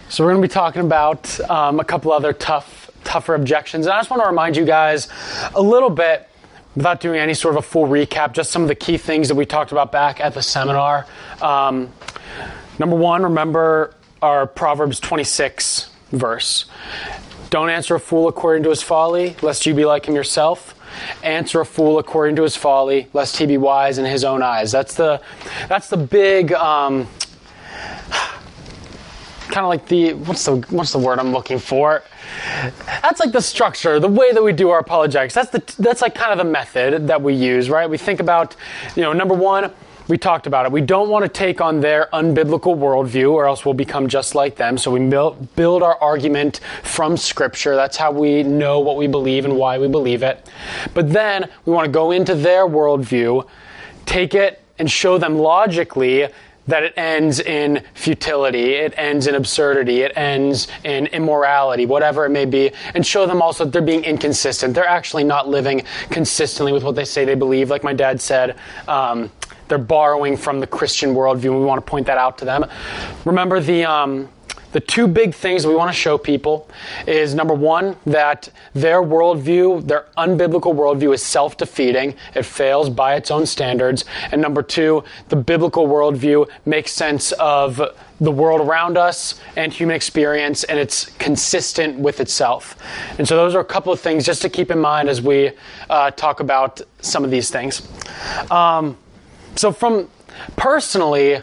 So we're going to be talking about a couple other tougher objections. And I just want to remind you guys a little bit, without doing any sort of a full recap, just some of the key things that we talked about back at the seminar. Number one, remember our Proverbs 26 verse. Don't answer a fool according to his folly, lest you be like him yourself. Answer a fool according to his folly, lest he be wise in his own eyes. That's the big kind of like the what's the word I'm looking for? That's like the structure, the way that we do our apologetics. That's like kind of the method that we use, right? We think about, number one, we talked about it. We don't want to take on their unbiblical worldview, or else we'll become just like them. So we build our argument from Scripture. That's how we know what we believe and why we believe it. But then we want to go into their worldview, take it, and show them logically that it ends in futility, it ends in absurdity, it ends in immorality, whatever it may be, and show them also that they're being inconsistent. They're actually not living consistently with what they say they believe. Like my dad said, they're borrowing from the Christian worldview, and we want to point that out to them. Remember, the two big things we want to show people is, number one, that their worldview, their unbiblical worldview, is self-defeating. It fails by its own standards. And number two, the biblical worldview makes sense of the world around us and human experience, and it's consistent with itself. And so those are a couple of things just to keep in mind as we talk about some of these things. So from personally,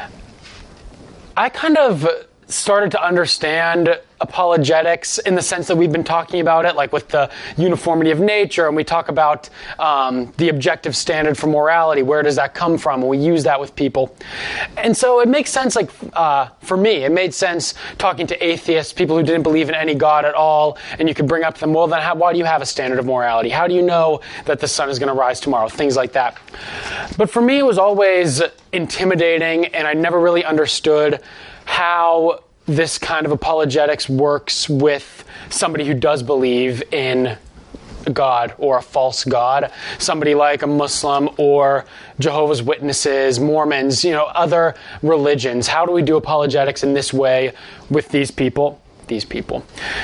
I kind of started to understand apologetics in the sense that we've been talking about it, like with the uniformity of nature, and we talk about the objective standard for morality. Where does that come from? And we use that with people. And so it makes sense, like for me, it made sense talking to atheists, people who didn't believe in any God at all, and you could bring up to them, well, then why do you have a standard of morality? How do you know that the sun is going to rise tomorrow? Things like that. But for me, it was always intimidating, and I never really understood how this kind of apologetics works with somebody who does believe in God or a false God, somebody like a Muslim or Jehovah's Witnesses, Mormons, other religions. How do we do apologetics in this way with these people? These people.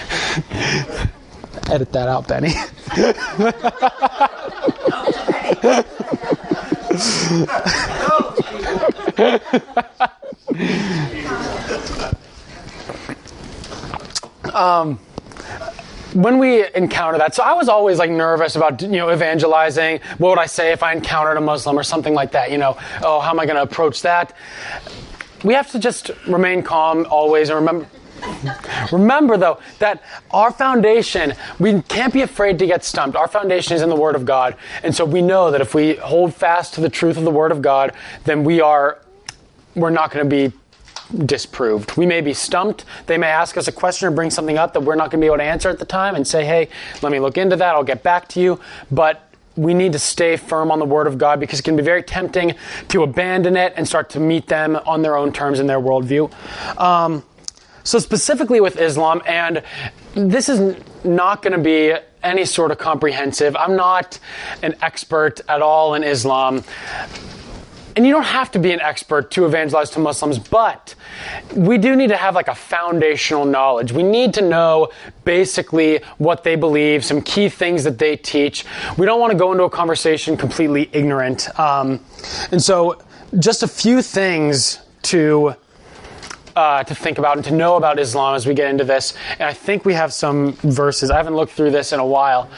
Edit that out, Benny. When we encounter that, so I was always like nervous about, evangelizing. What would I say if I encountered a Muslim or something like that? How am I going to approach that? We have to just remain calm always, and remember though, that our foundation, we can't be afraid to get stumped. Our foundation is in the Word of God. And so we know that if we hold fast to the truth of the Word of God, then we're not going to be disproved. We may be stumped. They may ask us a question or bring something up that we're not going to be able to answer at the time and say, hey, let me look into that. I'll get back to you. But we need to stay firm on the Word of God, because it can be very tempting to abandon it and start to meet them on their own terms in their worldview. So specifically with Islam, and this is not going to be any sort of comprehensive. I'm not an expert at all in Islam. And you don't have to be an expert to evangelize to Muslims, but we do need to have like a foundational knowledge. We need to know basically what they believe, some key things that they teach. We don't want to go into a conversation completely ignorant. And so just a few things to think about and to know about Islam as we get into this. And I think we have some verses. I haven't looked through this in a while.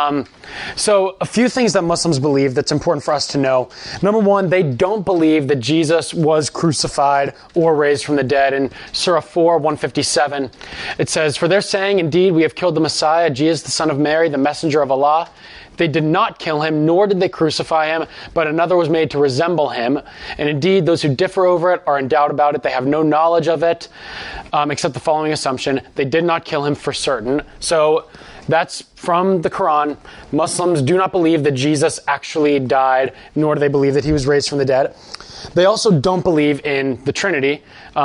So a few things that Muslims believe that's important for us to know. Number one, they don't believe that Jesus was crucified or raised from the dead. In Surah 4, 157, it says, "For they're saying, indeed, we have killed the Messiah, Jesus, the son of Mary, the messenger of Allah. They did not kill him, nor did they crucify him, but another was made to resemble him. And indeed, those who differ over it are in doubt about it. They have no knowledge of it, except the following assumption: they did not kill him for certain." So that's from the Quran. Muslims do not believe that Jesus actually died, nor do they believe that he was raised from the dead. They also don't believe in the Trinity.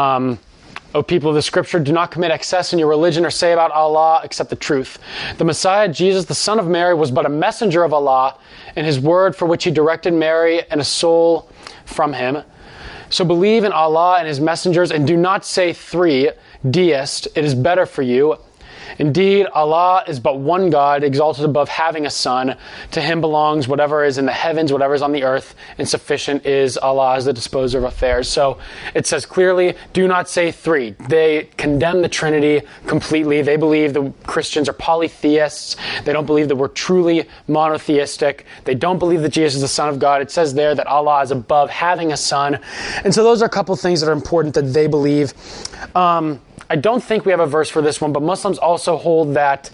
O people of the Scripture, do not commit excess in your religion or say about Allah except the truth. The Messiah, Jesus, the son of Mary, was but a messenger of Allah, and his word for which he directed Mary and a soul from him. So believe in Allah and his messengers, and do not say three, deist, it is better for you. Indeed, Allah is but one God, exalted above having a son. To him belongs whatever is in the heavens, whatever is on the earth, and sufficient is Allah as the disposer of affairs. So it says clearly, do not say three. They condemn the Trinity completely. They believe the Christians are polytheists. They don't believe that we're truly monotheistic. They don't believe that Jesus is the Son of God. It says there that Allah is above having a son. And so those are a couple things that are important that they believe. I don't think we have a verse for this one, but Muslims also hold that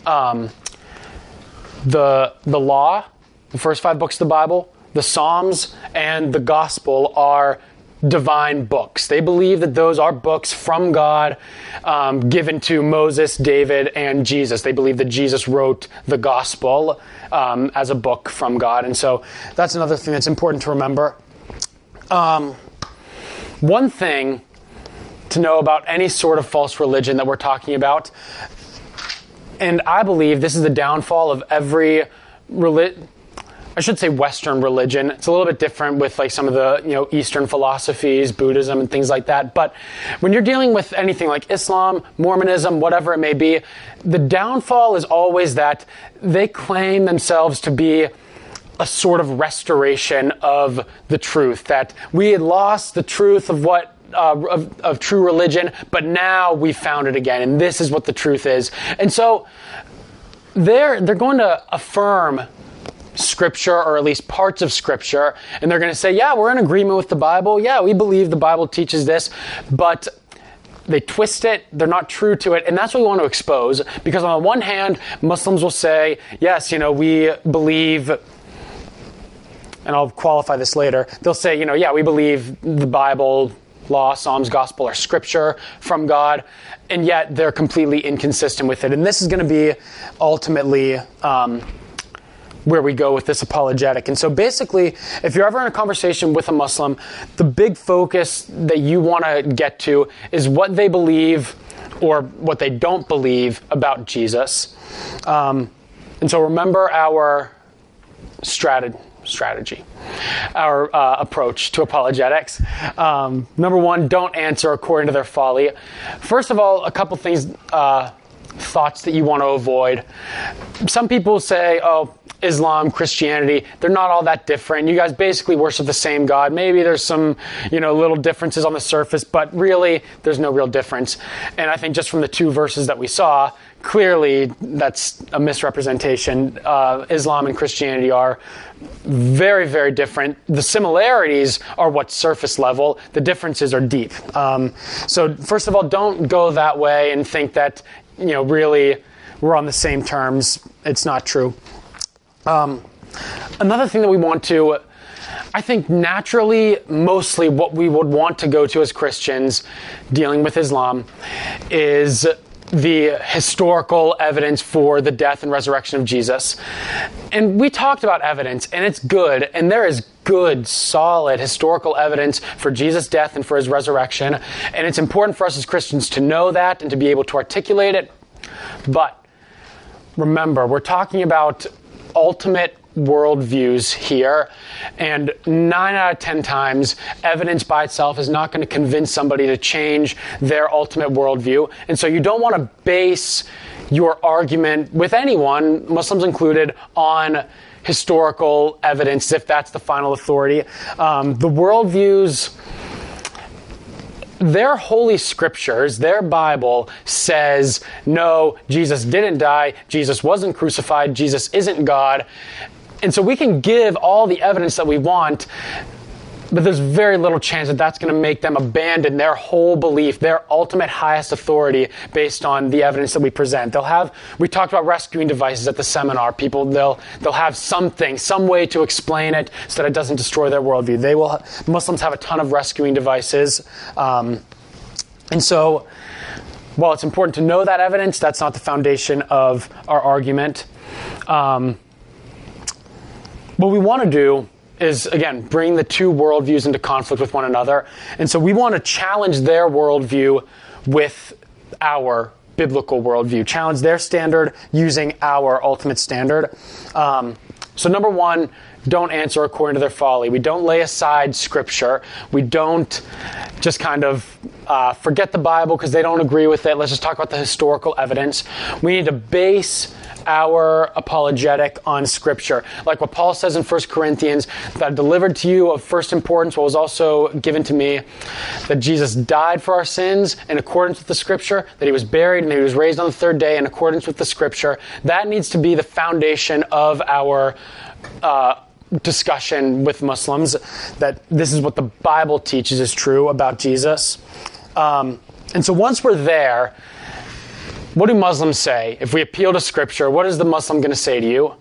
the law, the first 5 books of the Bible, the Psalms, and the Gospel are divine books. They believe that those are books from God given to Moses, David, and Jesus. They believe that Jesus wrote the Gospel as a book from God. And so that's another thing that's important to remember. One thing to know about any sort of false religion that we're talking about, and I believe this is the downfall of every I should say Western religion. It's a little bit different with like some of the Eastern philosophies, Buddhism and things like that. But when you're dealing with anything like Islam, Mormonism, whatever it may be, the downfall is always that they claim themselves to be a sort of restoration of the truth, that we had lost the truth of what of true religion, but now we found it again, and this is what the truth is. And so they're going to affirm Scripture, or at least parts of Scripture, and they're going to say, yeah, we're in agreement with the Bible. Yeah, we believe the Bible teaches this, but they twist it. They're not true to it, and that's what we want to expose. Because on the one hand, Muslims will say, yes, we believe, and I'll qualify this later. They'll say, yeah, we believe the Bible, law, Psalms, Gospel are Scripture from God, and yet they're completely inconsistent with it. And this is going to be ultimately where we go with this apologetic. And so basically, if you're ever in a conversation with a Muslim, the big focus that you want to get to is what they believe or what they don't believe about Jesus. And so remember our strategy, our approach to apologetics. Number one, don't answer according to their folly. First of all, a couple things, thoughts that you want to avoid. Some people say, Islam, Christianity, they're not all that different. You guys basically worship the same God. Maybe there's some, little differences on the surface, but really there's no real difference. And I think just from the 2 verses that we saw, clearly that's a misrepresentation. Islam and Christianity are very, very different. The similarities are what's surface level. The differences are deep. So first of all, don't go that way and think that, really we're on the same terms. It's not true. Another thing that we want to, I think naturally, mostly what we would want to go to as Christians dealing with Islam is the historical evidence for the death and resurrection of Jesus. And we talked about evidence, and it's good, and there is good, solid historical evidence for Jesus' death and for his resurrection. And it's important for us as Christians to know that and to be able to articulate it. But remember, we're talking about ultimate worldviews here, and 9 out of 10 times, evidence by itself is not going to convince somebody to change their ultimate worldview. And so you don't want to base your argument with anyone, Muslims included, on historical evidence, if that's the final authority. The worldviews, their holy scriptures, their Bible says, no, Jesus didn't die, Jesus wasn't crucified, Jesus isn't God. And so we can give all the evidence that we want, but there's very little chance that that's going to make them abandon their whole belief, their ultimate highest authority based on the evidence that we present. We talked about rescuing devices at the seminar. They'll have something, some way to explain it so that it doesn't destroy their worldview. Muslims have a ton of rescuing devices. And so while it's important to know that evidence, that's not the foundation of our argument. What we want to do is, again, bring the 2 worldviews into conflict with one another. And so we want to challenge their worldview with our biblical worldview, challenge their standard using our ultimate standard. So number one, don't answer according to their folly. We don't lay aside Scripture. We don't just kind of forget the Bible because they don't agree with it. Let's just talk about the historical evidence. We need to base our apologetic on Scripture. Like what Paul says in 1 Corinthians, that I delivered to you of first importance what was also given to me, that Jesus died for our sins in accordance with the Scripture, that he was buried and that he was raised on the third day in accordance with the Scripture. That needs to be the foundation of our discussion with Muslims, that this is what the Bible teaches is true about Jesus. And so once we're there, what do Muslims say? If we appeal to Scripture, what is the Muslim going to say to you?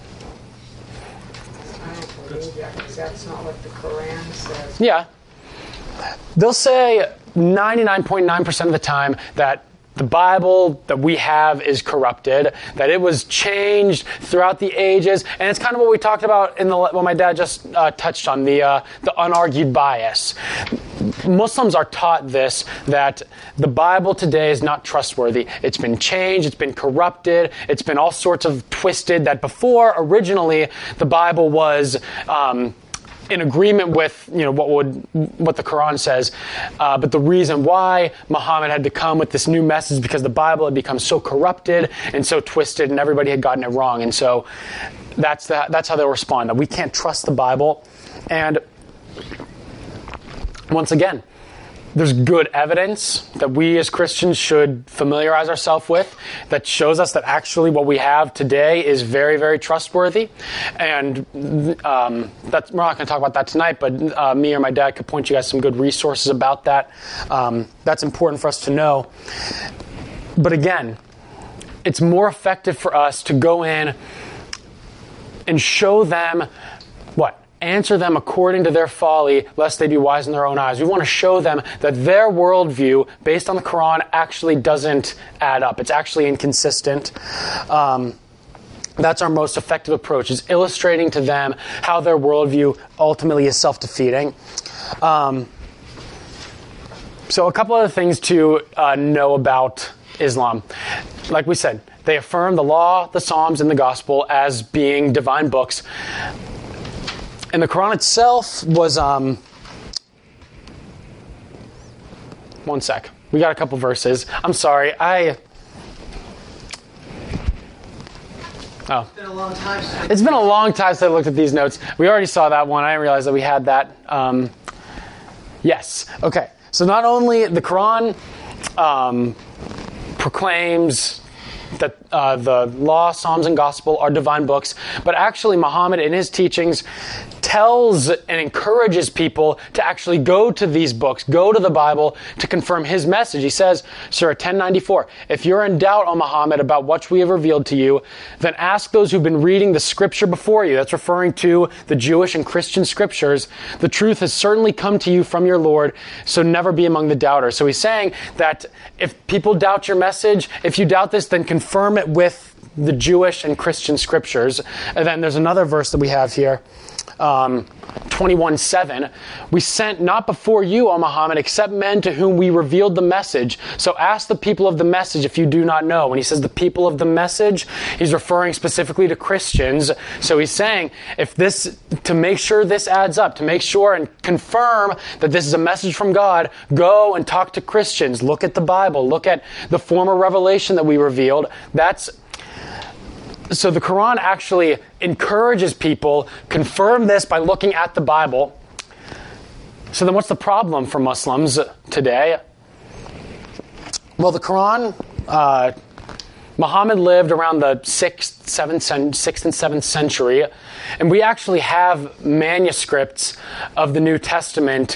I don't believe that because that's not what the Quran says. Yeah. They'll say 99.9% of the time that the Bible that we have is corrupted, that it was changed throughout the ages, and it's kind of what we talked about in what my dad just touched on, the unargued bias. Muslims are taught this, that the Bible today is not trustworthy. It's been changed, it's been corrupted, it's been all sorts of twisted, that before, originally, the Bible was in agreement with what the Quran says, but the reason why Muhammad had to come with this new message is because the Bible had become so corrupted and so twisted, and everybody had gotten it wrong. And so that's how they'll respond. That we can't trust the Bible. And once again, there's good evidence that we as Christians should familiarize ourselves with that shows us that actually what we have today is very, very trustworthy. And we're not going to talk about that tonight, but me or my dad could point you guys some good resources about that. That's important for us to know. But again, it's more effective for us to go in and show them what? Answer them according to their folly, lest they be wise in their own eyes. We want to show them that their worldview, based on the Quran, actually doesn't add up. It's actually inconsistent. That's our most effective approach, is illustrating to them how their worldview ultimately is self-defeating. So a couple other things to know about Islam. Like we said, they affirm the law, the Psalms, and the Gospel as being divine books. And the Quran itself was, one sec. We got a couple verses. I'm sorry. It's been a long time since It's been a long time since I looked at these notes. We already saw that one. I didn't realize that we had that. Yes. Okay. So not only the Quran proclaims that the law, Psalms, and Gospel are divine books, but actually Muhammad in his teachings tells and encourages people to actually go to these books, go to the Bible to confirm his message. He says, Surah 1094, if you're in doubt, O Muhammad, about what we have revealed to you, then ask those who've been reading the scripture before you. That's referring to the Jewish and Christian scriptures. The truth has certainly come to you from your Lord, so never be among the doubters. So he's saying that if people doubt your message, if you doubt this, then confirm it with the Jewish and Christian scriptures. And then there's another verse that we have here. 21:7, we sent not before you, O Muhammad, except men to whom we revealed the message. So ask the people of the message if you do not know. When he says the people of the message, he's referring specifically to Christians. So he's saying, to make sure this adds up, to make sure and confirm that this is a message from God, go and talk to Christians. Look at the Bible. Look at the former revelation that we revealed. So the Quran actually encourages people, confirm this by looking at the Bible. So then what's the problem for Muslims today? Well, the Quran, Muhammad lived around the 6th and 7th century, and we actually have manuscripts of the New Testament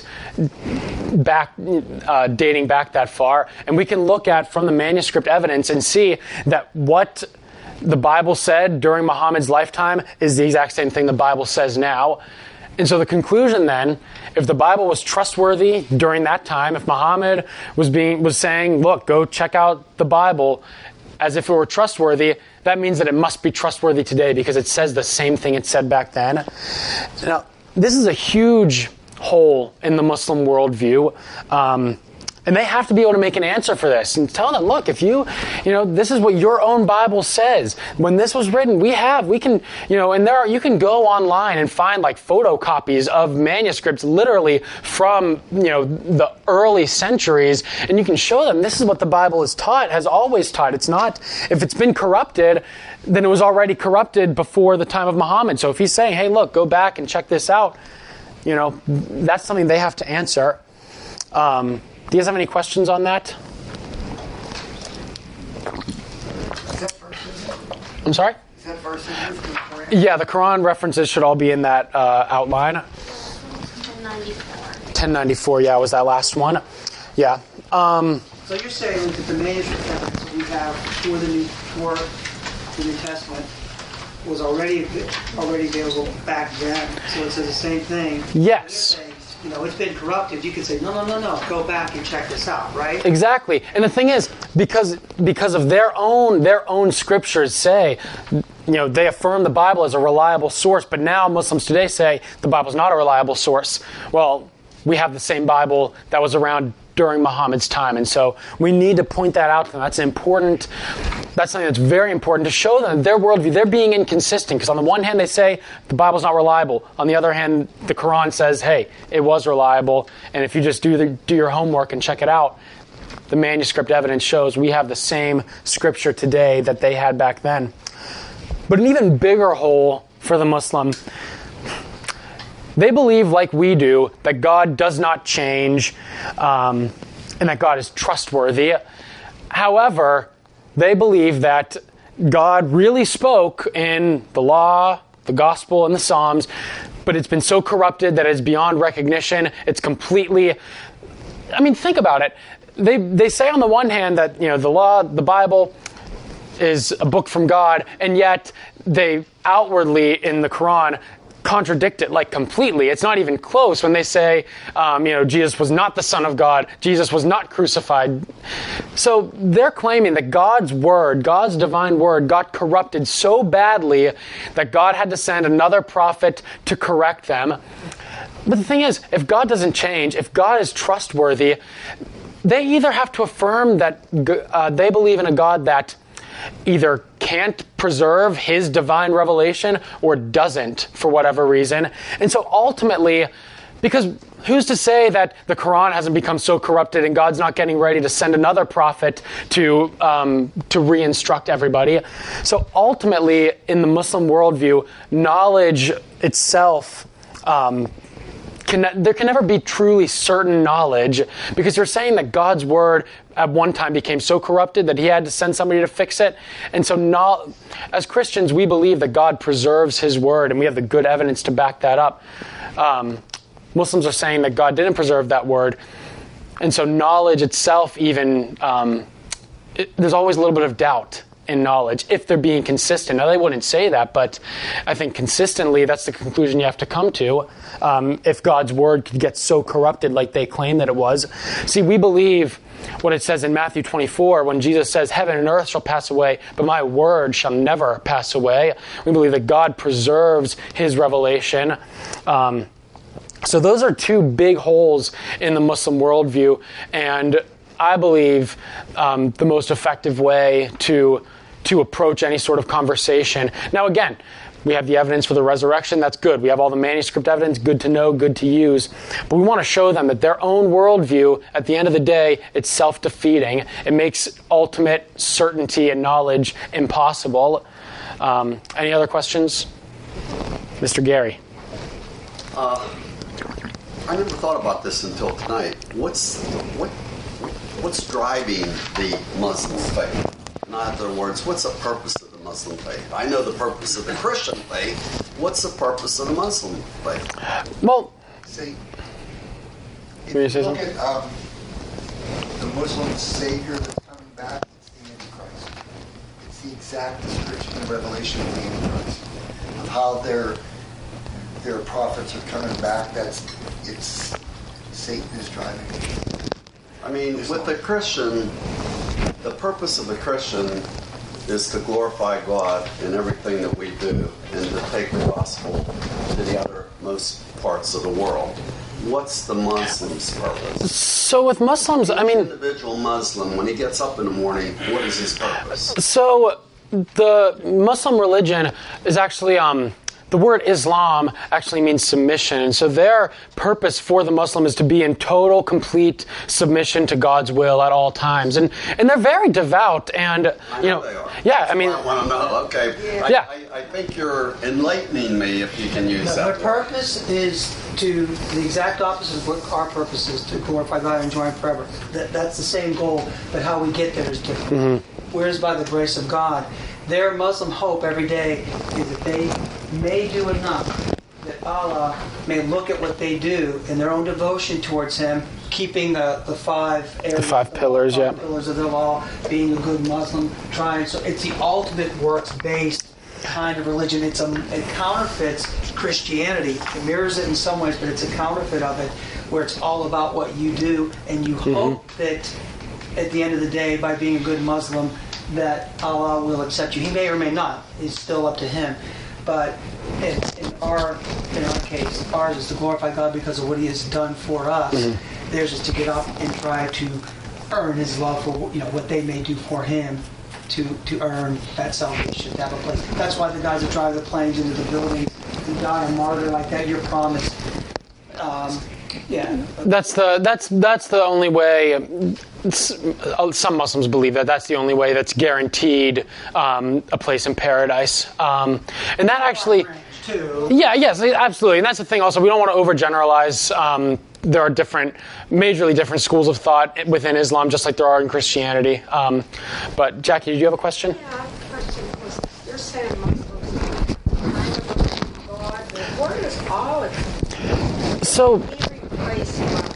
dating back that far, and we can look at from the manuscript evidence and see that what the Bible said during Muhammad's lifetime is the exact same thing the Bible says now. And so the conclusion then, if the Bible was trustworthy during that time, if Muhammad was saying, look, go check out the Bible as if it were trustworthy, that means that it must be trustworthy today because it says the same thing it said back then. Now, this is a huge hole in the Muslim worldview. And they have to be able to make an answer for this and tell them, look, if this is what your own Bible says. When this was written, we can, and you can go online and find like photocopies of manuscripts literally from, the early centuries, and you can show them this is what the Bible is taught, has always taught. It's not, if it's been corrupted, then it was already corrupted before the time of Muhammad. So if he's saying, hey, look, go back and check this out, that's something they have to answer. Do you guys have any questions on that? Is that verses? I'm sorry? Is that verses from the Quran? Yeah, the Quran references should all be in that outline. 1094. 1094, yeah, was that last one? Yeah. So you're saying that the manuscript evidence we have for the New Testament was already available back then. So it says the same thing. Yes. Saying, it's been corrupted. You can say, no, go back and check this out, right? Exactly. And the thing is, because of their own scriptures say, they affirm the Bible as a reliable source, but now Muslims today say the Bible's not a reliable source. Well, we have the same Bible that was around during Muhammad's time, and so we need to point that out to them. That's important. That's something that's very important to show them their worldview. They're being inconsistent because on the one hand they say the Bible's not reliable. On the other hand, the Quran says, hey, it was reliable, and if you just do your homework and check it out, the manuscript evidence shows we have the same scripture today that they had back then. But an even bigger hole for the Muslim, they believe, like we do, that God does not change and that God is trustworthy. However, they believe that God really spoke in the law, the gospel, and the Psalms, but it's been so corrupted that it's beyond recognition. It's completely... think about it. They say on the one hand that, the law, the Bible is a book from God, and yet they outwardly in the Quran contradict it like completely. It's not even close when they say, Jesus was not the Son of God. Jesus was not crucified. So they're claiming that God's word, God's divine word, got corrupted so badly that God had to send another prophet to correct them. But the thing is, if God doesn't change, if God is trustworthy, they either have to affirm that they believe in a God that either can't preserve his divine revelation or doesn't for whatever reason. And so ultimately, because who's to say that the Quran hasn't become so corrupted and God's not getting ready to send another prophet to re-instruct everybody? So ultimately, in the Muslim worldview, knowledge itself there can never be truly certain knowledge, because you're saying that God's word at one time became so corrupted that he had to send somebody to fix it. And so as Christians, we believe that God preserves his word, and we have the good evidence to back that up. Muslims are saying that God didn't preserve that word. And so knowledge itself even, there's always a little bit of doubt in knowledge if they're being consistent. Now, they wouldn't say that, but I think consistently that's the conclusion you have to come to if God's word could get so corrupted like they claim that it was. See, we believe what it says in Matthew 24 when Jesus says, heaven and earth shall pass away, but my word shall never pass away. We believe that God preserves his revelation. So those are two big holes in the Muslim worldview, and I believe the most effective way to approach any sort of conversation. Now, again, we have the evidence for the resurrection. That's good. We have all the manuscript evidence. Good to know, good to use. But we want to show them that their own worldview, at the end of the day, it's self-defeating. It makes ultimate certainty and knowledge impossible. Any other questions? Mr. Gary. I never thought about this until tonight. What's driving the Muslim faith? In other words, what's the purpose of the Muslim faith? I know the purpose of the Christian faith. What's the purpose of the Muslim faith? Well, See, if Can you you say look at the Muslim Savior that's coming back, it's the Antichrist. It's the exact description and revelation of the Antichrist, of how their prophets are coming back. It's Satan is driving it. I mean, with the Christian, the purpose of the Christian is to glorify God in everything that we do and to take the gospel to the othermost parts of the world. What's the Muslim's purpose? So with Muslims, I mean, Individual Muslim, when he gets up in the morning, what is his purpose? so the Muslim religion is actually, the word Islam actually means submission. And so their purpose for the Muslim is to be in total, complete submission to God's will at all times. And they're very devout. And, I know they are. yeah, I mean, I want to know. Okay. Yeah. I think you're enlightening me, if you can use Their that word. purpose is to, the exact opposite of what our purpose is, to glorify God and enjoy Him forever. That's the same goal, but how we get there is different. Whereas by the grace of God, their Muslim hope every day is that they may do enough, that Allah may look at what they do in their own devotion towards Him, keeping the five areas, The five pillars, yeah. pillars of the law, being a good Muslim, trying. So it's the ultimate works-based kind of religion. It counterfeits Christianity. It mirrors it in some ways, but it's a counterfeit of it, where it's all about what you do, and you hope that at the end of the day, by being a good Muslim, that Allah will accept you. He may or may not. It's still up to Him. But in our case, ours is to glorify God because of what He has done for us. Theirs is to get up and try to earn His love for what they may do for Him to earn that salvation, to have a place. That's why the guys that drive the planes into the buildings and die a martyr like that, you're promised. Yeah. that's the only way. Some Muslims believe that's the only way that's guaranteed a place in paradise. And that actually, Too. yes, absolutely. And that's the thing also, we don't want to overgeneralize. There are majorly different schools of thought within Islam, just like there are in Christianity. But Jackie, did you have a question? Yeah, I have a question, because you're saying Muslims kind of believe God, but where does Allah come So, from? He replaced God.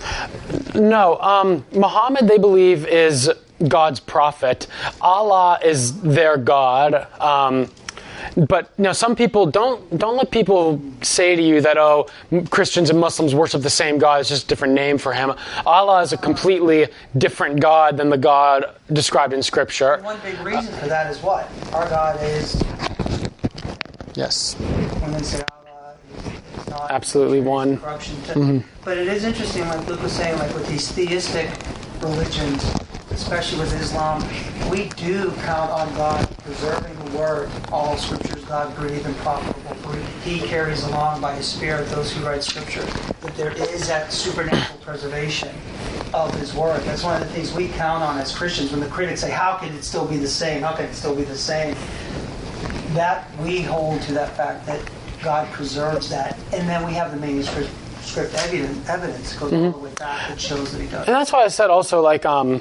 no, Muhammad, they believe, is God's prophet. Allah is their God. But some people don't let people say to you that, Christians and Muslims worship the same God. It's just a different name for Him. Allah is a completely different God than the God described in Scripture. One big reason for that is what? Our God is, Yes. when they say Allah is not Absolutely one. corruption. But it is interesting, like Luke was saying, like with these theistic religions, especially with Islam, we do count on God preserving the Word. All Scripture is God-breathed and profitable for He carries along by His Spirit those who write Scripture. That there is that supernatural preservation of His Word. That's one of the things we count on as Christians. When the critics say, how can it still be the same? How can it still be the same? That we hold to that fact that God preserves that. And then we have the manuscript evidence goes all the way back that shows that He does. And that's why I said also, like,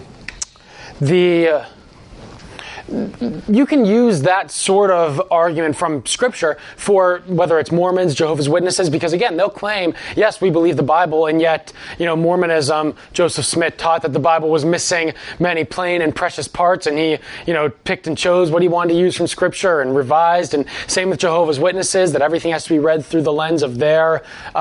you can use that sort of argument from Scripture for whether it's Mormons, Jehovah's Witnesses, because again, they'll claim, yes, we believe the Bible, and yet, Mormonism, Joseph Smith taught that the Bible was missing many plain and precious parts, and he, picked and chose what he wanted to use from Scripture and revised, and same with Jehovah's Witnesses, that everything has to be read through the lens of their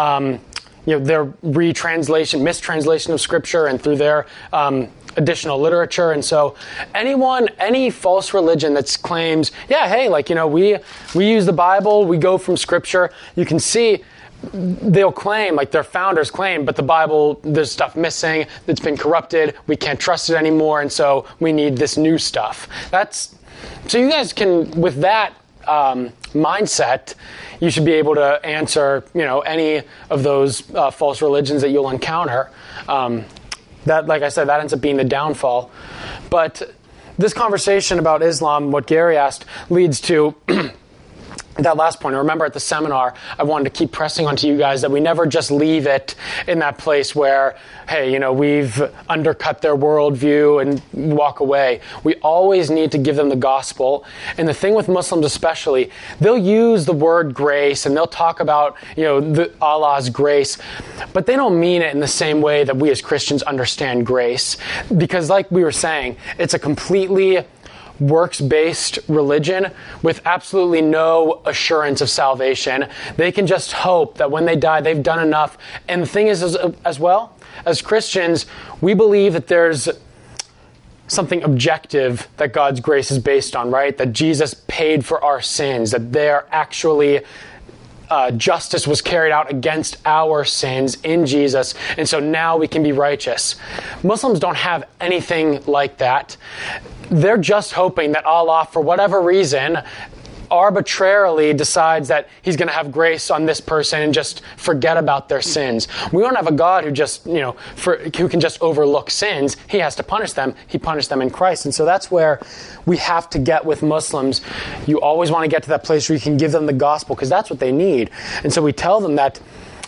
mistranslation of Scripture and through their additional literature. And so any false religion that claims, we use the Bible, we go from Scripture, you can see they'll claim, like their founders claim, but the Bible, there's stuff missing, it's been corrupted, we can't trust it anymore, and so we need this new stuff. So you guys can, with that mindset, you should be able to answer, any of those false religions that you'll encounter. That, like I said, that ends up being the downfall. But this conversation about Islam, what Gary asked, leads to that last point. I remember at the seminar, I wanted to keep pressing onto you guys that we never just leave it in that place where, hey, we've undercut their worldview and walk away. We always need to give them the gospel. And the thing with Muslims especially, they'll use the word grace and they'll talk about, Allah's grace, but they don't mean it in the same way that we as Christians understand grace. Because like we were saying, it's a completely works-based religion with absolutely no assurance of salvation. They can just hope that when they die, they've done enough. And the thing is, as well, as Christians, we believe that there's something objective that God's grace is based on, right? That Jesus paid for our sins, that they're actually justice was carried out against our sins in Jesus, and so now we can be righteous. Muslims don't have anything like that. They're just hoping that Allah, for whatever reason, arbitrarily decides that he's going to have grace on this person and just forget about their sins. We don't have a God who just, who can just overlook sins. He has to punish them. He punished them in Christ. And so that's where we have to get with Muslims. You always want to get to that place where you can give them the gospel, because that's what they need. And so we tell them that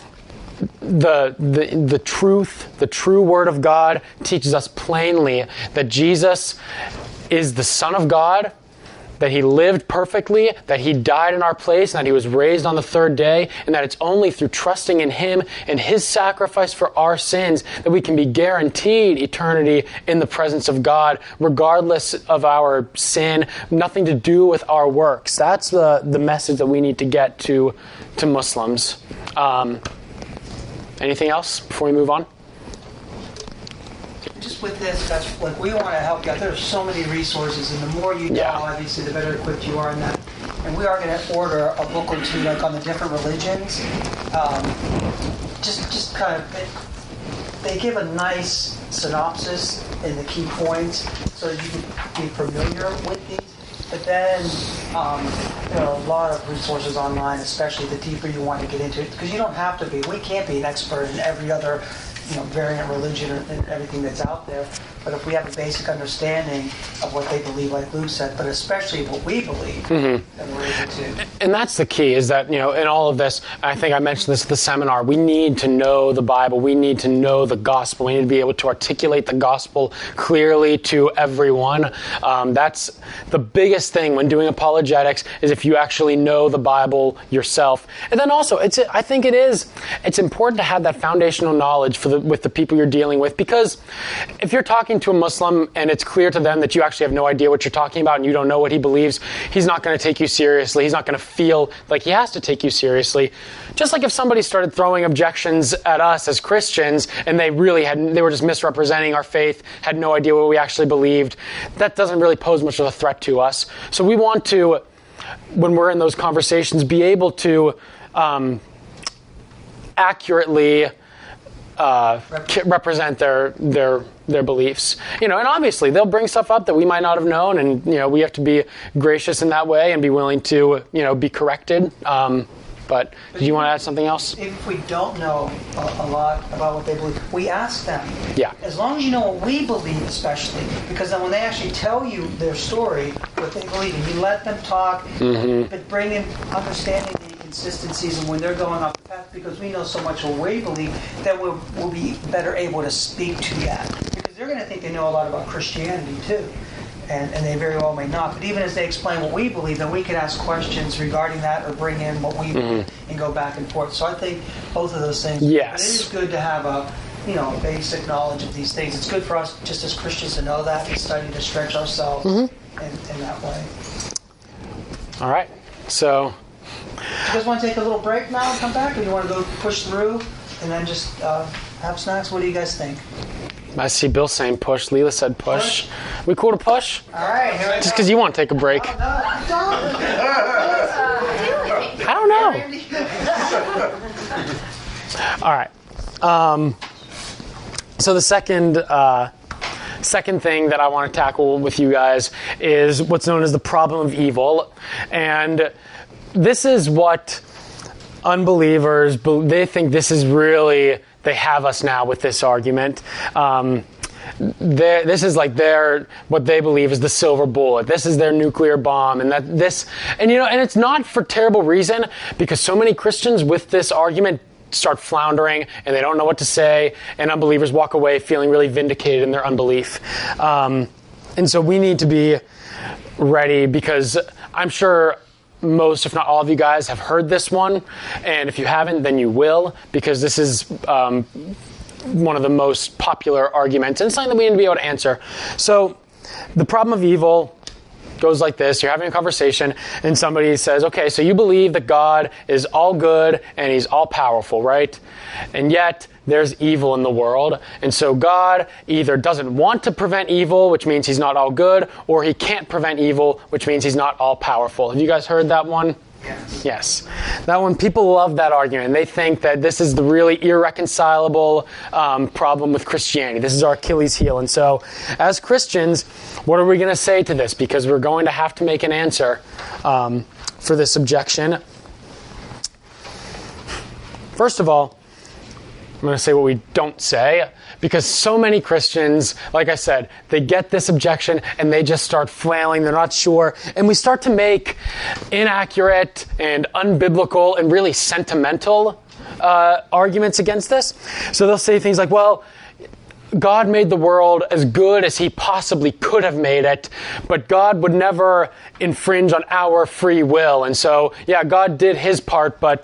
the truth, the true word of God teaches us plainly that Jesus is the Son of God, that he lived perfectly, that he died in our place, and that he was raised on the third day, and that it's only through trusting in him and his sacrifice for our sins that we can be guaranteed eternity in the presence of God, regardless of our sin, nothing to do with our works. That's the message that we need to get to Muslims. Anything else before we move on? Just with this, that's like we want to help you out. There's so many resources, and the more you know, obviously, the better equipped you are in that. And we are going to order a book or two, like on the different religions. Just kind of, they give a nice synopsis and the key points, so that you can be familiar with these. But then there are a lot of resources online, especially the deeper you want to get into it, because you don't have to be. We can't be an expert in every other variant religion and everything that's out there. But if we have a basic understanding of what they believe, like Luke said, but especially what we believe, then we're able to. And that's the key, is that, in all of this, I think I mentioned this at the seminar, we need to know the Bible. We need to know the gospel. We need to be able to articulate the gospel clearly to everyone. That's the biggest thing when doing apologetics, is if you actually know the Bible yourself. And then also, I think it's important to have that foundational knowledge with the people you're dealing with, because if you're talking to a Muslim and it's clear to them that you actually have no idea what you're talking about and you don't know what he believes, he's not going to take you seriously. He's not going to feel like he has to take you seriously. Just like if somebody started throwing objections at us as Christians and they were just misrepresenting our faith, had no idea what we actually believed, that doesn't really pose much of a threat to us. So we want to, when we're in those conversations, be able to accurately represent their beliefs, and obviously they'll bring stuff up that we might not have known, and we have to be gracious in that way and be willing to be corrected. But did you want to add something else? If we don't know a lot about what they believe, we ask them. Yeah. As long as you know what we believe, especially, because then when they actually tell you their story, what they believe, and you let them talk, but bring in understanding the inconsistencies, and when they're going off the path, because we know so much of what we believe, that we'll be better able to speak to that. Because they're going to think they know a lot about Christianity, too. And they very well may not. But even as they explain what we believe, then we can ask questions regarding that or bring in what we believe and go back and forth. So I think both of those things. Yes. But it is good to have a basic knowledge of these things. It's good for us just as Christians to know that and study to stretch ourselves in that way. All right. So. Do you guys want to take a little break now and come back? Or do you want to go push through and then just have snacks? What do you guys think? I see Bill saying push. Leela said push. We cool to push? All right. Here Just because you want to take a break. I don't know. All right. So the second thing that I want to tackle with you guys is what's known as the problem of evil. And this is what unbelievers, they think this is really, they have us now with this argument. This is like what they believe is the silver bullet. This is their nuclear bomb, and and it's not for terrible reason, because so many Christians with this argument start floundering and they don't know what to say, and unbelievers walk away feeling really vindicated in their unbelief. And so we need to be ready, because I'm sure most, if not all of you guys have heard this one, and if you haven't, then you will, because this is one of the most popular arguments, and something that we need to be able to answer. So the problem of evil goes like this. You're having a conversation, and somebody says, okay, so you believe that God is all good and he's all powerful, right? And yet there's evil in the world. And so God either doesn't want to prevent evil, which means he's not all good, or he can't prevent evil, which means he's not all powerful. Have you guys heard that one? Yes. That one, people love that argument. They think that this is the really irreconcilable problem with Christianity. This is our Achilles heel. And so, as Christians, what are we going to say to this? Because we're going to have to make an answer for this objection. First of all, I'm going to say what we don't say, because so many Christians, like I said, they get this objection and they just start flailing. They're not sure. And we start to make inaccurate and unbiblical and really sentimental arguments against this. So they'll say things like, well, God made the world as good as he possibly could have made it, but God would never infringe on our free will. And so, yeah, God did his part, but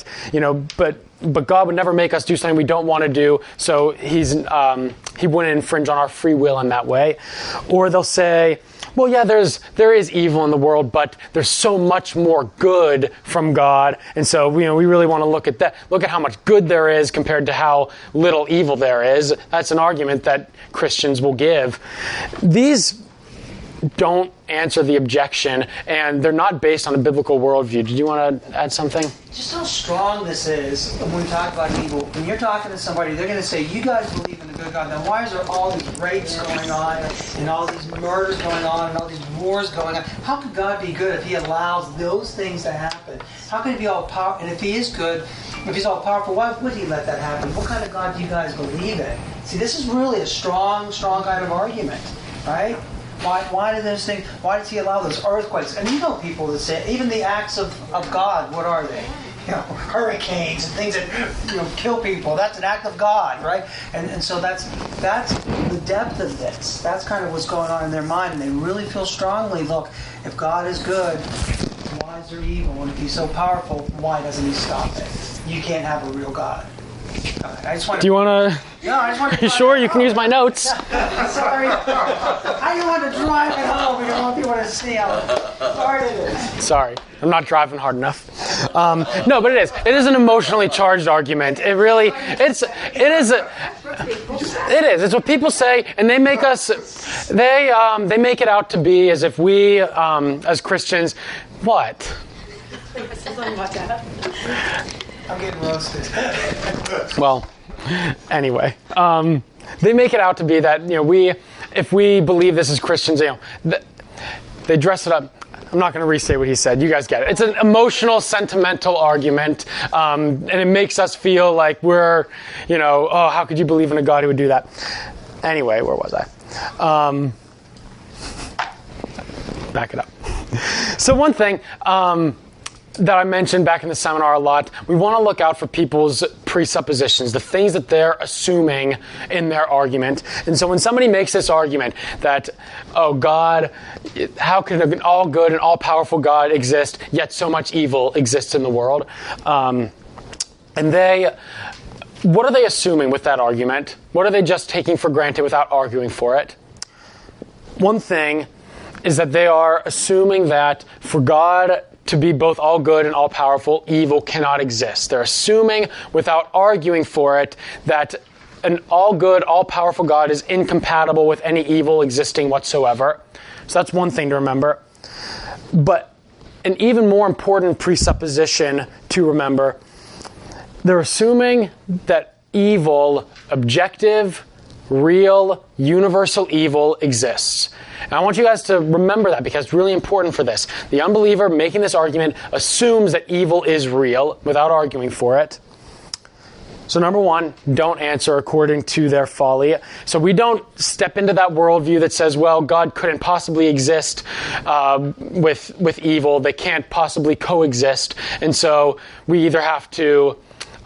God would never make us do something we don't want to do, so he wouldn't infringe on our free will in that way. Or they'll say, well, yeah, there is evil in the world, but there's so much more good from God, and so we really want to look at that. Look at how much good there is compared to how little evil there is. That's an argument that Christians will give. These don't answer the objection, and they're not based on a biblical worldview. Did you want to add something? Just how strong this is when we talk about evil. When you're talking to somebody, they're going to say, you guys believe in a good God. Then why is there all these rapes going on and all these murders going on and all these wars going on? How could God be good if he allows those things to happen? How can he be all powerful? And if he is good, if he's all powerful, why would he let that happen? What kind of God do you guys believe in? See, this is really a strong kind of argument, right? Why does he allow those earthquakes? And people that say, even the acts of God, what are they? Hurricanes and things that kill people. That's an act of God, right? And so that's the depth of this. That's kind of what's going on in their mind. And they really feel strongly, look, if God is good, why is there evil? And if he's so powerful, why doesn't he stop it? You can't have a real God. I just want to... Do you want to... No, I just want to... You sure? You can use my notes. Sorry. I didn't want to drive it home. We don't want people to see how hard it is. Sorry. I'm not driving hard enough. No, but it is. It is an emotionally charged argument. It really... It is. It's what people say, and they make us... They make it out to be as if we, as Christians... What? I'm getting roasted. Well, anyway, they make it out to be that if we believe this as Christians, they dress it up. I'm not going to re-say what he said. You guys get it. It's an emotional, sentimental argument, and it makes us feel like we're, oh, how could you believe in a God who would do that? Anyway, where was I? Back it up. So one thing. That I mentioned back in the seminar a lot, we want to look out for people's presuppositions, the things that they're assuming in their argument. And so when somebody makes this argument that, oh, God, how can an all good and all powerful God exist, yet so much evil exists in the world? What are they assuming with that argument? What are they just taking for granted without arguing for it? One thing is that they are assuming that for God to be both all good and all powerful, evil cannot exist. They're assuming, without arguing for it, that an all good, all powerful God is incompatible with any evil existing whatsoever. So that's one thing to remember. But an even more important presupposition to remember, they're assuming that evil, objective, real, universal evil exists. And I want you guys to remember that because it's really important for this. The unbeliever making this argument assumes that evil is real without arguing for it. So number one, don't answer according to their folly. So we don't step into that worldview that says, well, God couldn't possibly exist with evil. They can't possibly coexist. And so we either have to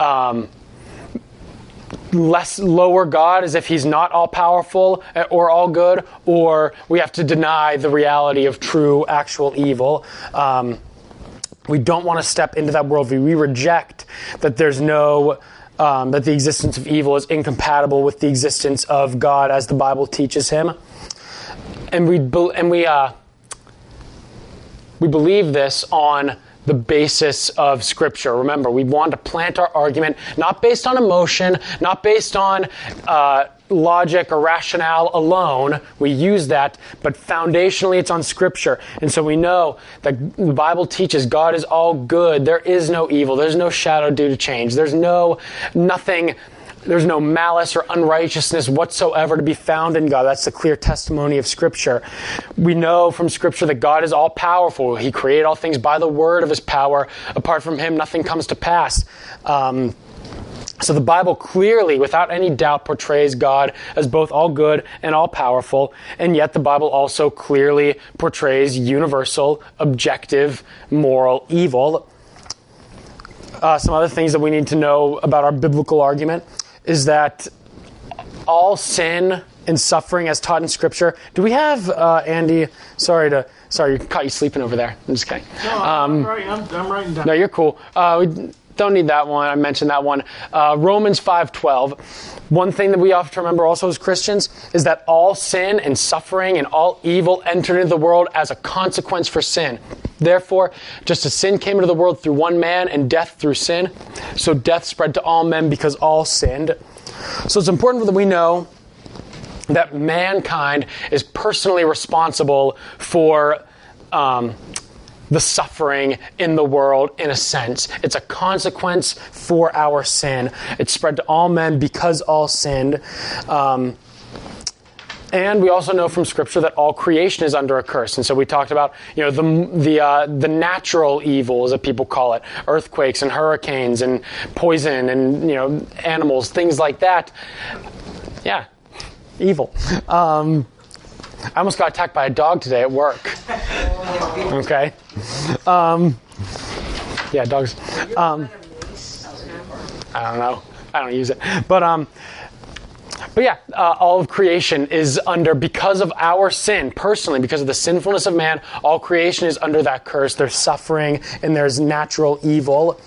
lower God as if he's not all powerful or all good, or we have to deny the reality of true actual evil. We don't want to step into that worldview. We reject that there's no that the existence of evil is incompatible with the existence of God as the Bible teaches him, and we believe this on the basis of Scripture. Remember, we want to plant our argument not based on emotion, not based on logic or rationale alone. We use that, but foundationally it's on Scripture. And so we know that the Bible teaches God is all good. There is no evil. There's no shadow due to change. There's no malice or unrighteousness whatsoever to be found in God. That's the clear testimony of Scripture. We know from Scripture that God is all powerful. He created all things by the word of his power. Apart from him, nothing comes to pass. So the Bible clearly, without any doubt, portrays God as both all good and all powerful, and yet the Bible also clearly portrays universal, objective, moral evil. Some other things that we need to know about our biblical argument is that all sin and suffering as taught in Scripture. Do we have, Andy, sorry, caught you sleeping over there. I'm just kidding. No, I'm writing down. No, you're cool. We don't need that one. I mentioned that one. Romans 5:12. One thing that we have to remember also as Christians is that all sin and suffering and all evil entered into the world as a consequence for sin. Therefore, just as sin came into the world through one man and death through sin, so death spread to all men because all sinned. So it's important that we know that mankind is personally responsible for the suffering in the world, in a sense. It's a consequence for our sin. It's spread to all men because all sinned. And we also know from Scripture that all creation is under a curse. And so we talked about, the natural evils that people call it, earthquakes and hurricanes and poison and, animals, things like that. Yeah, evil. I almost got attacked by a dog today at work. Okay. Yeah, dogs. I don't know. I don't use it. But yeah, all of creation is under, because of our sin, personally, because of the sinfulness of man, all creation is under that curse. There's suffering and there's natural evil.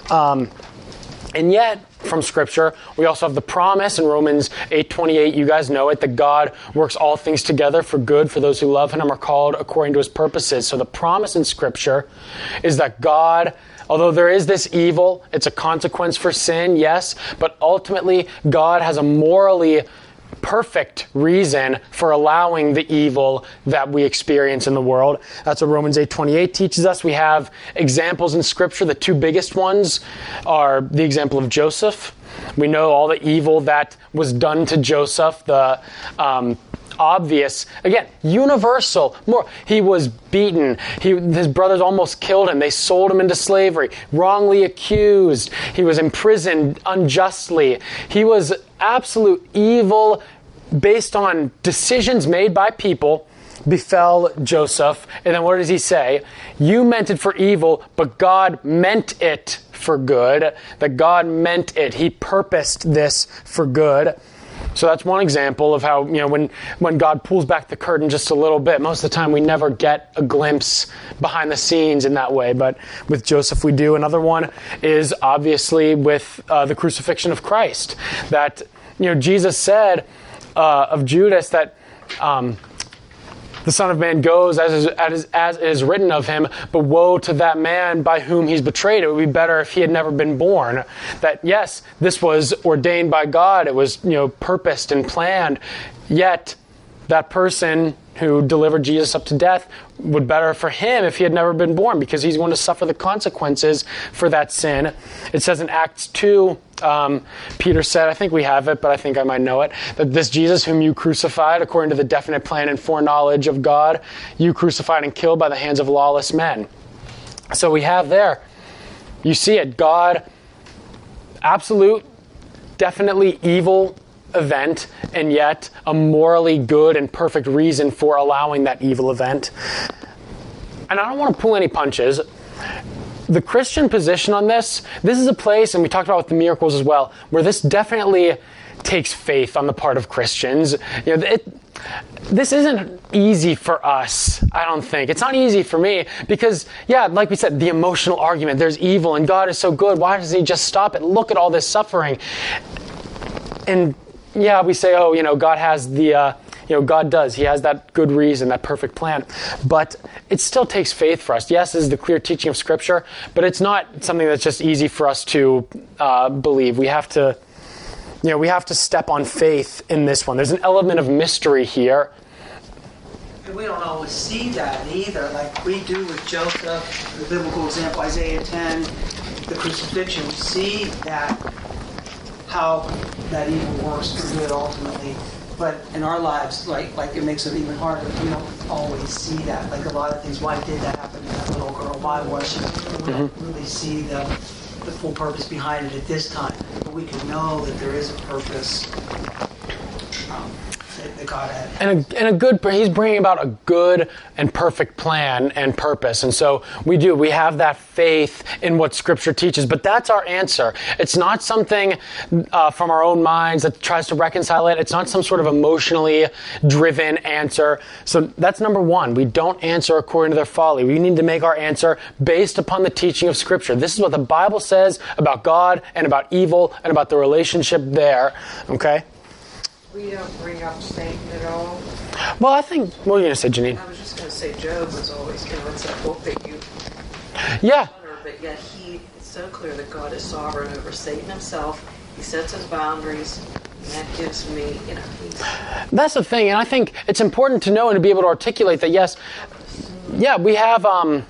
And yet, from Scripture, we also have the promise in Romans 8:28, you guys know it, that God works all things together for good for those who love him and are called according to his purposes. So the promise in Scripture is that God, although there is this evil, it's a consequence for sin, yes, but ultimately God has a morally perfect reason for allowing the evil that we experience in the world. That's what Romans 8:28 teaches us. We have examples in Scripture. The two biggest ones are the example of Joseph. We know all the evil that was done to Joseph, the obvious, again, universal. He was beaten. His brothers almost killed him. They sold him into slavery, wrongly accused. He was imprisoned unjustly. He was absolute evil based on decisions made by people befell Joseph. And then what does he say? You meant it for evil, but God meant it for good. That God meant it. He purposed this for good. So that's one example of how, when God pulls back the curtain just a little bit, most of the time we never get a glimpse behind the scenes in that way. But with Joseph we do. Another one is obviously with the crucifixion of Christ. That, Jesus said of Judas that the Son of Man goes as it is written of him, but woe to that man by whom he's betrayed. It would be better if he had never been born. That, yes, this was ordained by God. It was, purposed and planned. Yet, that person who delivered Jesus up to death would better for him if he had never been born, because he's going to suffer the consequences for that sin. It says in Acts 2, Peter said, I think we have it, but I think I might know it, that this Jesus whom you crucified, according to the definite plan and foreknowledge of God, you crucified and killed by the hands of lawless men. So we have there, you see it, God, absolute, definitely evil event, and yet a morally good and perfect reason for allowing that evil event. And I don't want to pull any punches. The Christian position on this is a place, and we talked about with the miracles as well, where this definitely takes faith on the part of Christians. This isn't easy for us, I don't think. It's not easy for me because, like we said, the emotional argument, there's evil and God is so good. Why doesn't he just stop it? Look at all this suffering. And we say, God has the, God does. He has that good reason, that perfect plan. But it still takes faith for us. Yes, this is the clear teaching of Scripture, but it's not something that's just easy for us to believe. We have to we have to step on faith in this one. There's an element of mystery here. And we don't always see that either, like we do with Joseph, the biblical example, Isaiah 10, the crucifixion. We see that, how that evil works for good ultimately. But in our lives, like it makes it even harder. We don't always see that. Like a lot of things, why did that happen to that little girl? Why was she? We don't really see the full purpose behind it at this time. But we can know that there is a purpose that God had. He's bringing about a good and perfect plan and purpose. And so we have that faith in what Scripture teaches, but that's our answer. It's not something from our own minds that tries to reconcile it. It's not some sort of emotionally driven answer. So that's number one. We don't answer according to their folly. We need to make our answer based upon the teaching of Scripture. This is what the Bible says about God and about evil and about the relationship there. Okay? We don't bring up Satan at all. Well, I think, what were you going to say, Janine? I was just going to say Job was always, it's that book that you Yeah. honor, but yet it's so clear that God is sovereign over Satan himself. He sets his boundaries, and that gives me, That's the thing, and I think it's important to know and to be able to articulate that, yes, we have,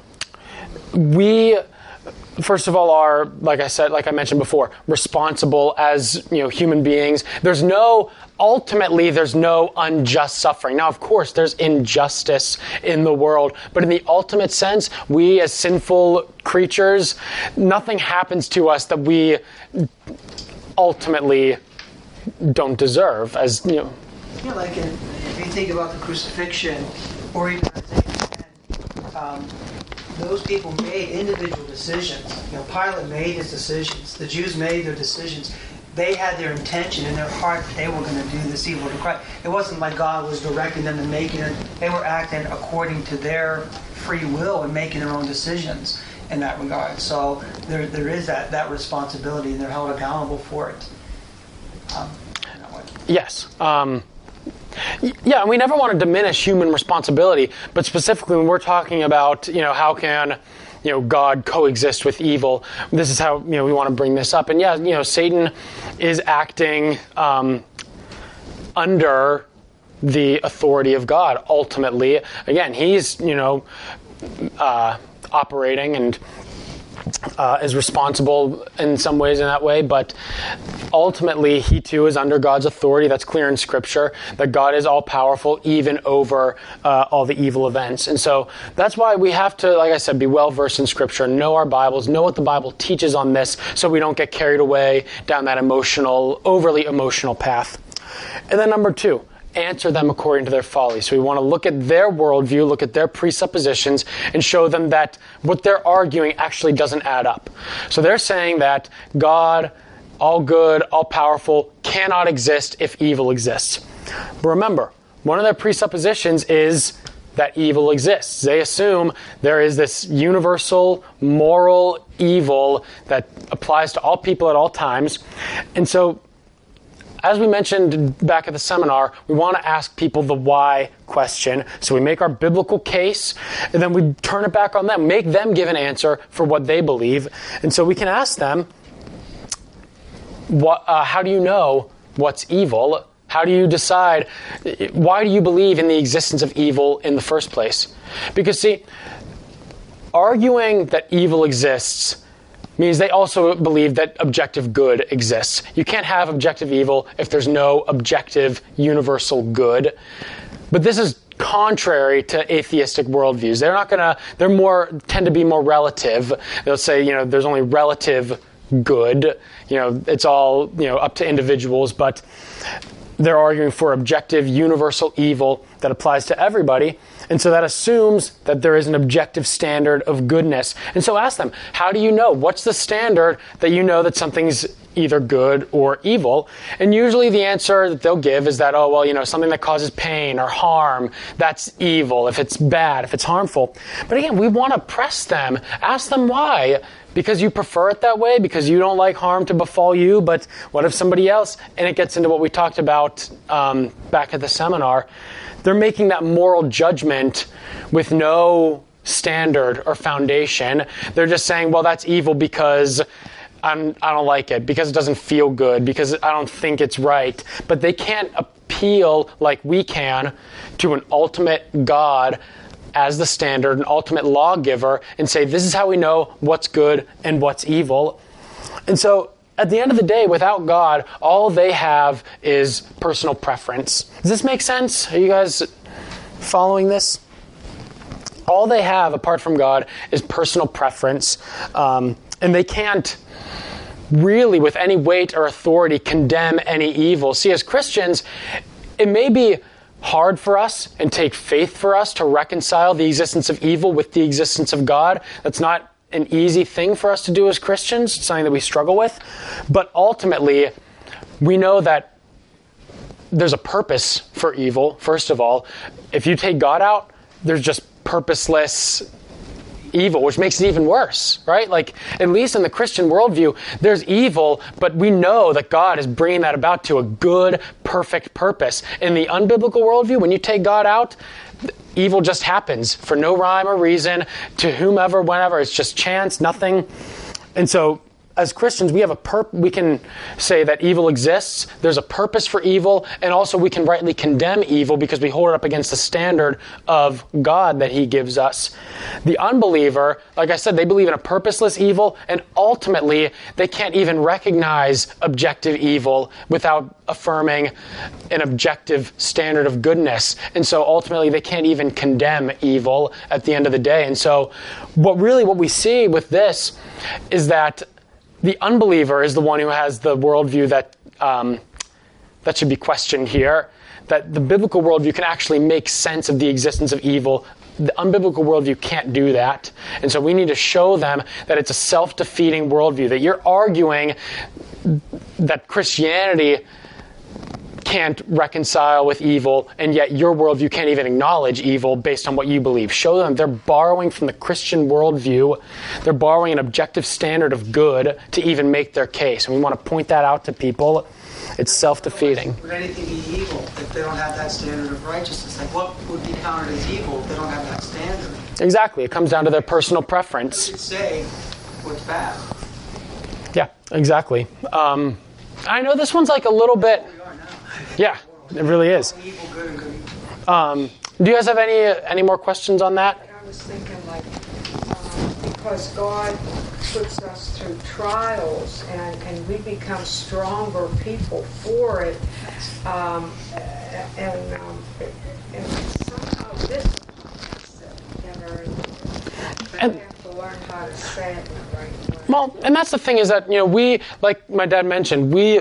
first of all, are, like I mentioned before, responsible as, human beings. Ultimately, there's no unjust suffering. Now, of course, there's injustice in the world, but in the ultimate sense, we as sinful creatures, nothing happens to us that we ultimately don't deserve, as, Yeah, like if you think about the crucifixion, or even Isaiah 10, those people made individual decisions. Pilate made his decisions. The Jews made their decisions. They had their intention in their heart that they were going to do this evil to Christ. It wasn't like God was directing them and making it. They were acting according to their free will and making their own decisions in that regard. So there is that responsibility, and they're held accountable for it. Yes. Yeah, we never want to diminish human responsibility, but specifically when we're talking about, how can, God coexist with evil, this is how, we want to bring this up. And Satan is acting under the authority of God, ultimately. Again, he's, operating and is responsible in some ways in that way, but ultimately he too is under God's authority. That's clear in Scripture, that God is all-powerful even over all the evil events. And so that's why we have to, like I said, be well-versed in Scripture, know our Bibles, know what the Bible teaches on this, so we don't get carried away down that overly emotional path. And then number two, answer them according to their folly. So we want to look at their worldview, look at their presuppositions, and show them that what they're arguing actually doesn't add up. So they're saying that God, all good, all powerful, cannot exist if evil exists. But remember, one of their presuppositions is that evil exists. They assume there is this universal moral evil that applies to all people at all times. And so, as we mentioned back at the seminar, we want to ask people the why question. So we make our biblical case, and then we turn it back on them, make them give an answer for what they believe. And so we can ask them, how do you know what's evil? How do you decide? Why do you believe in the existence of evil in the first place? Because, see, arguing that evil exists means they also believe that objective good exists. You can't have objective evil if there's no objective universal good. But this is contrary to atheistic worldviews. They tend to be more relative. They'll say, there's only relative good. It's all, up to individuals, but they're arguing for objective universal evil that applies to everybody. And so that assumes that there is an objective standard of goodness. And so ask them, how do you know? What's the standard that you know that something's either good or evil? And usually the answer that they'll give is that, something that causes pain or harm, that's evil. If it's bad, if it's harmful. But again, we want to press them. Ask them why. Because you prefer it that way, because you don't like harm to befall you, but what if somebody else? And it gets into what we talked about back at the seminar. They're making that moral judgment with no standard or foundation. They're just saying, well, that's evil because I don't like it because it doesn't feel good, because I don't think it's right. But they can't appeal like we can to an ultimate God as the standard, an ultimate lawgiver, and say, this is how we know what's good and what's evil. And so at the end of the day, without God, all they have is personal preference. Does this make sense? Are you guys following this? All they have apart from God is personal preference. And they can't really, with any weight or authority, condemn any evil. See, as Christians, it may be hard for us and take faith for us to reconcile the existence of evil with the existence of God. That's not an easy thing for us to do as Christians. It's something that we struggle with. But ultimately, we know that there's a purpose for evil, first of all. If you take God out, there's just purposeless evil, which makes it even worse, right? Like, at least in the Christian worldview, there's evil, but we know that God is bringing that about to a good, perfect purpose. In the unbiblical worldview, when you take God out, evil just happens for no rhyme or reason to whomever, whenever. It's just chance, nothing. And so, as Christians, we have we can say that evil exists, there's a purpose for evil, and also we can rightly condemn evil because we hold it up against the standard of God that he gives us. The unbeliever, like I said, they believe in a purposeless evil, and ultimately they can't even recognize objective evil without affirming an objective standard of goodness. And so ultimately they can't even condemn evil at the end of the day. And so what we see with this is that the unbeliever is the one who has the worldview that should be questioned here, that the biblical worldview can actually make sense of the existence of evil. The unbiblical worldview can't do that. And so we need to show them that it's a self-defeating worldview, that you're arguing that Christianity can't reconcile with evil, and yet your worldview can't even acknowledge evil based on what you believe. Show them they're borrowing from the Christian worldview. They're borrowing an objective standard of good to even make their case. And we want to point that out to people. It's self-defeating. Would anything be evil if they don't have that standard of righteousness? Like, what would be counted as evil if they don't have that standard? Exactly. It comes down to their personal preference. You could say what's bad. Yeah, exactly. I know this one's like a little bit... Yeah, it really is. Evil, good, and good evil. Do you guys have any more questions on that? I was thinking, like, because God puts us through trials and we become stronger people for it, and somehow this and we have to learn how to say it the right way. Well, and that's the thing is that, we, like my dad mentioned, we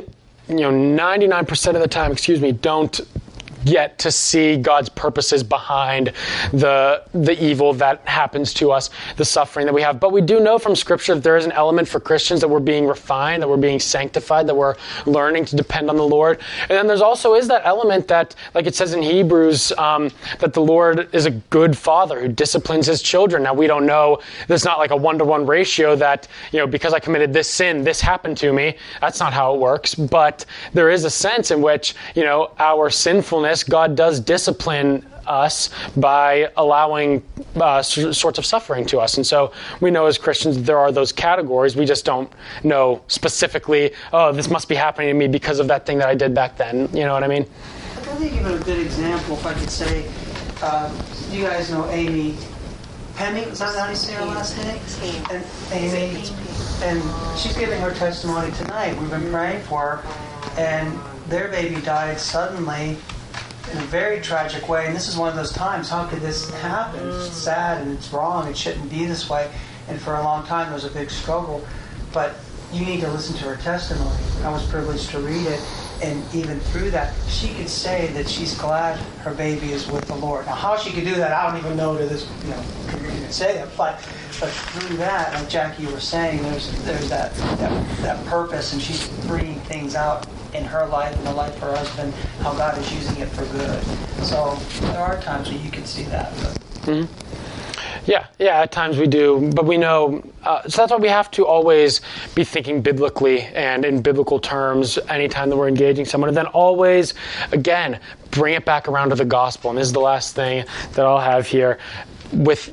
99% of the time, don't get to see God's purposes behind the evil that happens to us, the suffering that we have. But we do know from Scripture that there is an element for Christians that we're being refined, that we're being sanctified, that we're learning to depend on the Lord. And then there's also is that element that, like it says in Hebrews, that the Lord is a good father who disciplines his children. Now, we don't know, there's not like a 1-to-1 ratio that, because I committed this sin, this happened to me. That's not how it works. But there is a sense in which, our sinfulness, God does discipline us by allowing sorts of suffering to us. And so we know as Christians there are those categories. We just don't know specifically, this must be happening to me because of that thing that I did back then. You know what I mean? I think give it a good example, if I could say, you guys know Amy Penny, is that how you say her last name? And Amy, and she's giving her testimony tonight. We've been praying for her, and their baby died suddenly in a very tragic way, and this is one of those times, how could this happen? It's sad and it's wrong, it shouldn't be this way, and for a long time there was a big struggle, but you need to listen to her testimony. I was privileged to read it, and even through that, she could say that she's glad her baby is with the Lord. Now, how she could do that, I don't even know to this, you can say that, but through that, like Jackie, you were saying, there's that purpose, and she's bringing things out in her life and the life of her husband, how God is using it for good. So there are times where you can see that. Mm-hmm. Yeah, at times we do, but we know, so that's why we have to always be thinking biblically and in biblical terms anytime that we're engaging someone, and then always, again, bring it back around to the gospel. And this is the last thing that I'll have here. With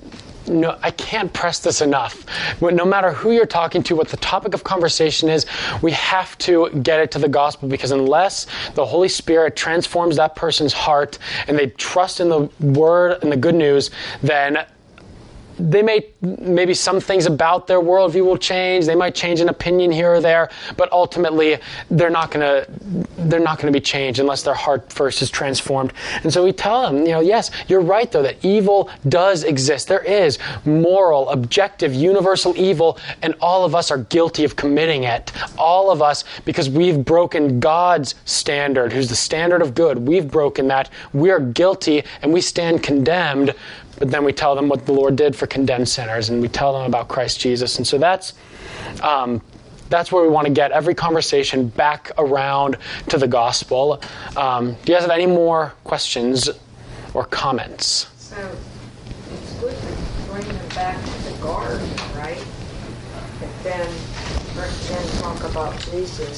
I can't press this enough. But no matter who you're talking to, what the topic of conversation is, we have to get it to the gospel, because unless the Holy Spirit transforms that person's heart and they trust in the word and the good news, then maybe some things about their worldview will change. They might change an opinion here or there, but ultimately they're not going to be changed unless their heart first is transformed. And so we tell them, yes, you're right though, that evil does exist. There is moral, objective, universal evil, and all of us are guilty of committing it. All of us, because we've broken God's standard, who's the standard of good. We've broken that. We are guilty and we stand condemned. But then we tell them what the Lord did for condemned sinners, and we tell them about Christ Jesus. And so that's where we want to get every conversation back around to the gospel. Do you guys have any more questions or comments? So it's good to bring them back to the garden, right? But then talk about Jesus